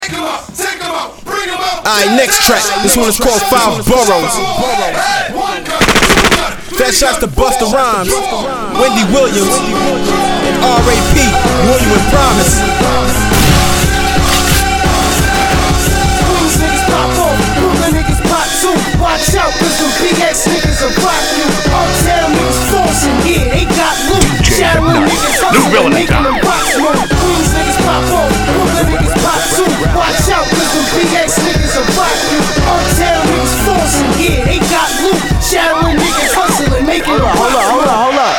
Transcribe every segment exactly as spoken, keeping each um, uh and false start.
Alright, next track. This one is called Five Boroughs. Fat shots to Busta Rhymes, Wendy Williams, and R A P William and Promise. Queens niggas pop off, Brooklyn niggas pop too. Watch out, cause them big ass niggas will rock you. Uptown niggas forcing, yeah, they got loot. Sharon niggas hustling, making them box move. Queens niggas pop off, Brooklyn niggas pop too. Watch out, cause them big ass niggas will rock you. Uptown niggas forcing, yeah, they got loot. Sharon niggas hustling, making them box move. Hold up, hold up, hold up.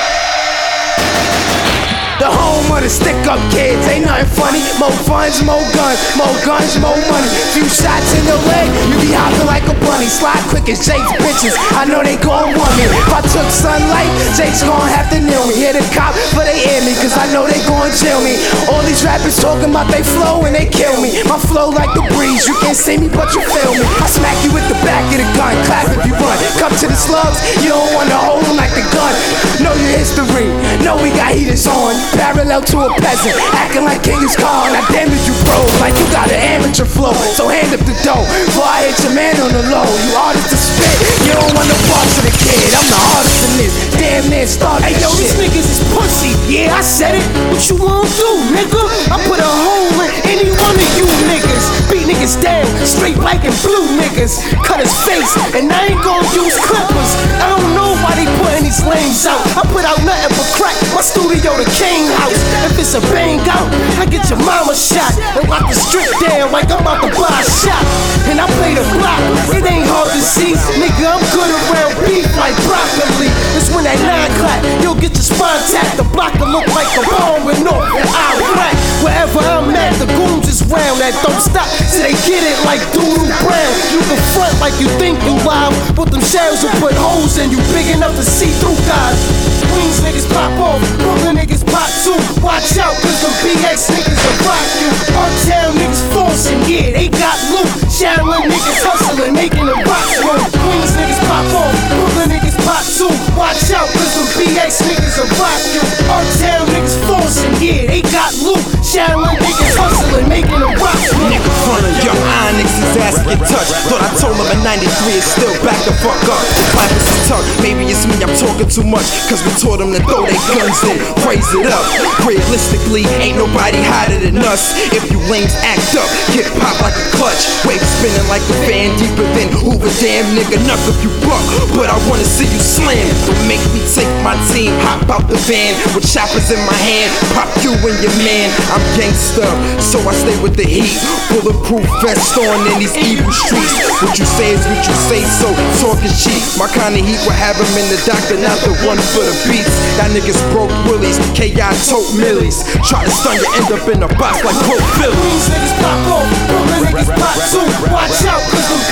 The home of the stick-up kids, ain't nothing funny. More funds, more guns, more guns, more money. Few shots in the leg, you be hopping like a bunny. Slide quick as Jake's bitches, I know they gon' want me. If I took sunlight, Jake's gon' have to kneel me. Hit a cop for they ear me, cause I know they gon' jail me. All these rappers talking about they flow and they kill me. My flow like the breeze, you can't see me but you feel me. I smack you with the back of the gun, clap if you run. Come to the slugs, you don't wanna hold them like the gun. Know your history, know we got heaters on. Parallel to a peasant, acting like King is Khan. I damage you bro, like you got an amateur flow. So hand up the dough, before I hit your man on the low. You artist to spit, you don't want no parts of the kid. I'm the artist in this, damn near started. Hey yo, these niggas is pussy, yeah I said it. What you wanna do, nigga? I put a hole in any one of you niggas. Beat niggas down, straight black and blue niggas. Cut his face, and I ain't gonna use clippers. I don't know why they putting these lanes out. I put out nothing but crack, my studio the king house. If it's a bang out, I get your mama shot and lock the strip down like I'm about to buy a shot. And I play the block, it ain't hard to see. Nigga, I'm good around beef like broccoli. It's when that nine clap, you'll get your spine tapped. The block will look like a bomb with no Iraq. Wherever I'm at, the goons is round. That don't stop till they get it like Doodoo Brown. You can front like you think you live, but them shells will put holes in you big enough to see through guys. Queens niggas pop off, Brooklyn niggas pop too. Watch out, cause them B X niggas will rock you. Uptown niggas forcing, yeah, they got loot. Sharon niggas hustling, making them rock move. Queens niggas pop off, Brooklyn niggas pop too. Watch out, cause them B X niggas will rock you. Uptown niggas forcing, yeah, they got loot. Sharon niggas hustling, making them rock move. Nigga front of young Onyx, his ass get touched. Thought I told him in ninety-three, it's still back the fuck up. Clappers is tucked, maybe it's me, I'm talking too much. Cause we taught them to throw their guns in, praise it up. Realistically, ain't nobody hotter than us. If you lames act up, hip hop like a clutch. Wave spinning like a fan, deeper than Hoover. Damn nigga, knuck if you buck. But I wanna see you slam. Don't make me take my team, hop out the van with choppers in my hand, pop you and your man. I'm gangsta, so I stay with the heat. Bulletproof vest on in these evil streets. What you say is what you say, so talk is cheap. My kind of heat will have him in the doctor, not the one for the beats. That niggas broke willies, K I tote millies. Try to stun you, end up in a box like Pro Philly. Queens niggas pop off, Brooklyn niggas pop too. Watch out, cause them